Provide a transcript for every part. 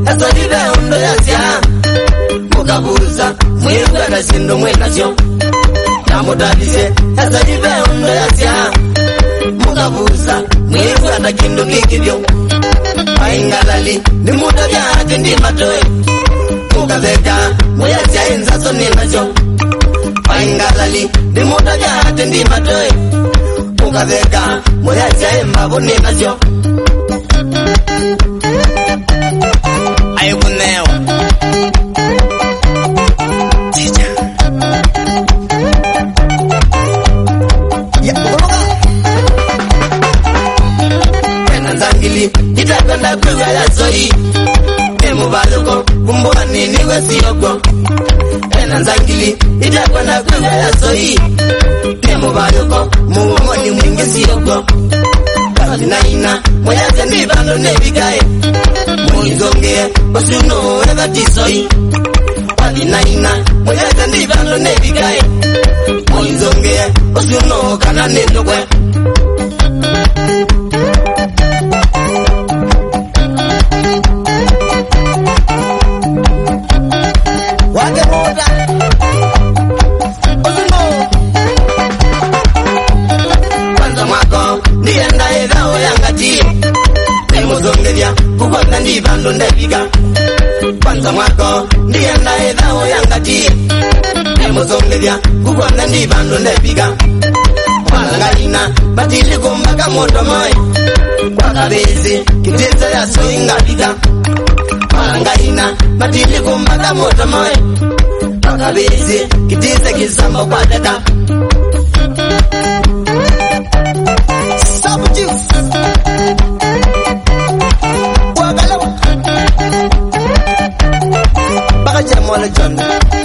Asalibe undo yasya mukabuza mwirwe kasindo mwenasyo namutadise asalibe undo yasya mukabuza mwirwe atakindo kikibyo aingalali ni muda vyate ndi matoe mukaveka muyasya enzaso ninasyo aingalali ni muda vyate ndi matoe mukaveka muyasya embabo ninasyo ayukunewa chicha ya kuroga ena zangili itakwenda kuga ya soi emu baluko kumbuani niwe siyoko ena zangili itakwenda kuga ya soi emu baluko muumoni mwingi siyoko Naina, moya zendi bando nebigae Moizonge, osuno eva tisoi Naina, moya zendi bando nebigae Moizonge, osuno kana nendogwe Wake moda Osuno Kwanza mwako Ndienda edao yangati Nemuzongelia Kukwana ndibando ndebiga Kwanza mwako Ndienda edao yangati Nemuzongelia Kukwana ndibando ndebiga Walangalina Batili kumbaka moto moe Kwa kabezi Kiteza ya soinga biga Walangalina Batili kumbaka moto moe Kwa kabezi Kiteza kisambo kwa dada Wagalawa Bakaja mwale chanda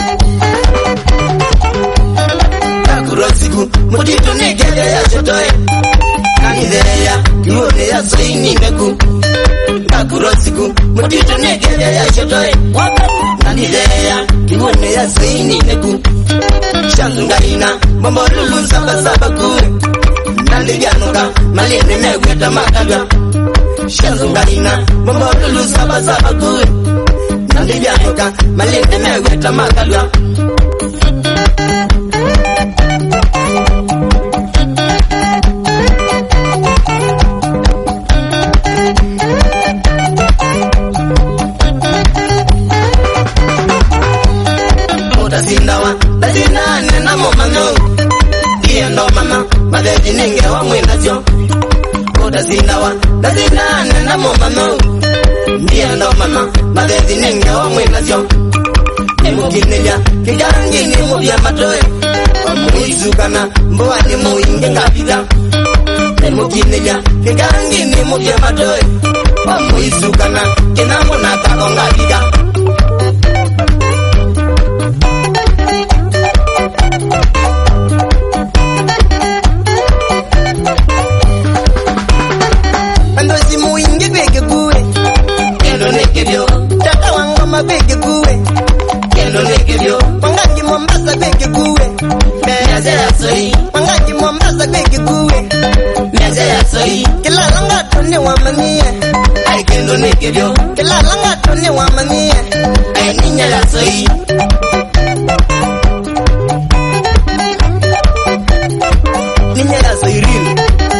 Kakurosiku Mutito negeja ya shotoe Kanidea Kiwone ya soini neku Kakurosiku Mutito negeja ya shotoe Kanidea Kiwone ya soini neku Shangaina Mambo lulu saba saba kue Naliganuka Malene negweta makaga Shazungaina Mambo lulu saba saba kue Naliganuka Malene negweta makaga Muda sindawa Lazina nena momano Ndo mama, madeji ninge wa mwendasyo Koda zinawa, lazina nena momano Ndo mama, madeji ninge wa mwendasyo Nemukineja, kigangini mubya matoe Muizukana, mbuwani muinge ngabida Nemukineja, kigangini mubya matoe Muizukana, kinamu natako ngabida Bege kuwe Kendo nekebyo Wangaji Mombasa bege kuwe Miaze ya soi Wangaji Mombasa bege kuwe Miaze ya soi Kila langa tone wamanie Ay kendo nekebyo Kila langa tone wamanie Ay ninya ya soi Ninya ya soi real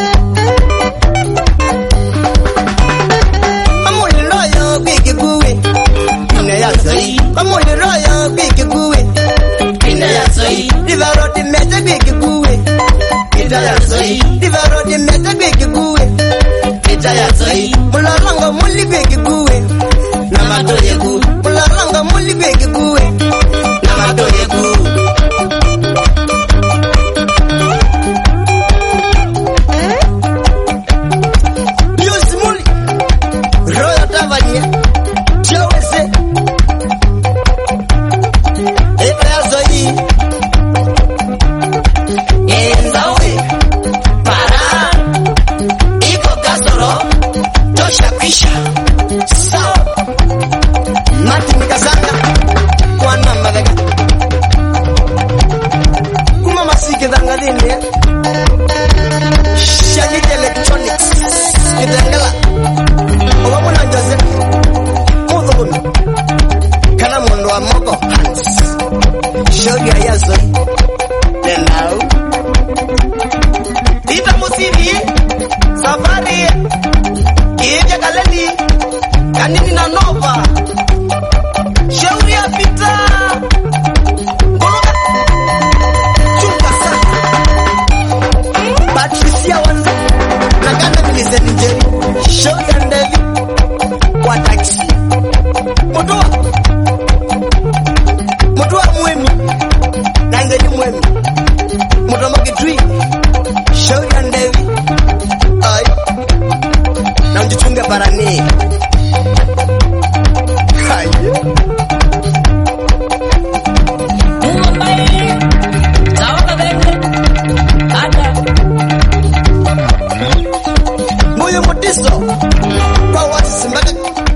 Amuli loyo bege kuwe Amuli roya bige kuwe Kina ya soi Divaro di mete bige kuwe Kita ya soi Divaro di mete bige kuwe Kita ya soi Mulalanga muli bige kuwe Namato yeku Mulalanga muli bige kuwe Namato yeku Yusi muli Roya tavanye Chawese Shaggy Electronics Kitangala Owamuna Joseph Motobun Kanini na Nova. Shauri ya pita. Ngoroka. Chunga sana. Patricia Wanza. Nakanda Milize Njeri. Shauri ya Ndevi. Kwa taxi. Mutua mwemi. Nanze ni mwemi. Mutua makitui. Shauri ya Ndevi. Ay. Na mjichunge barani. Moyo motisto kwa watu simbaka